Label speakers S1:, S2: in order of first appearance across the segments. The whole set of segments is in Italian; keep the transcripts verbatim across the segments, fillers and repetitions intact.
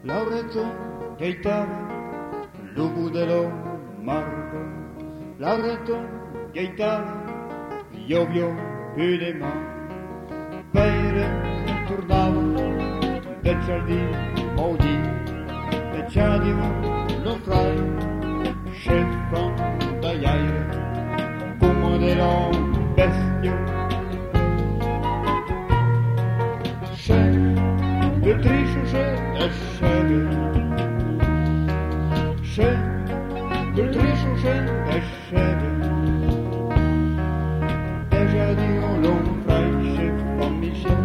S1: Laureto gaitara, lugu dello margo. Laureto gaitara, llovió più di me. Pere tornavo del giardino maudì, e c'adimo lo frai, scefan dagli aire, come dello bestio. C'è il triscio, c'è e sceve, c'è il triscio, c'è e sceve, e c'adimo lo frai, scefan Michel.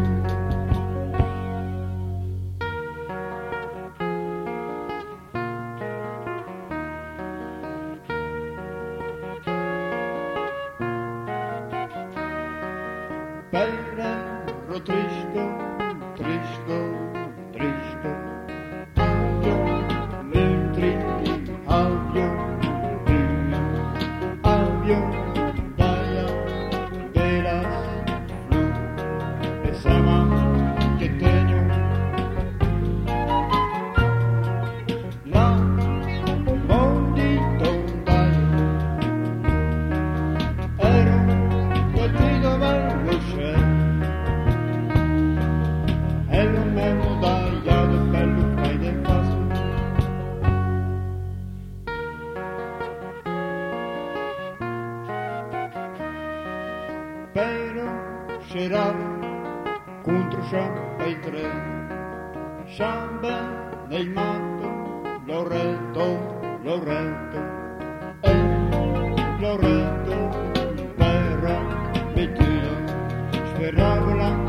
S1: Pero triste, triste, triste, avio, mentre avio, avio, daia, delas, flu, e sama che tengo. La mondito daia, ero quel grido bello c'è. E non me lo dai, del bello fai del passo. Pero c'erava contro Sciamba i tre, Sciamba nel matto, Loreto, Loreto, e Loreto, per mettere, speravo la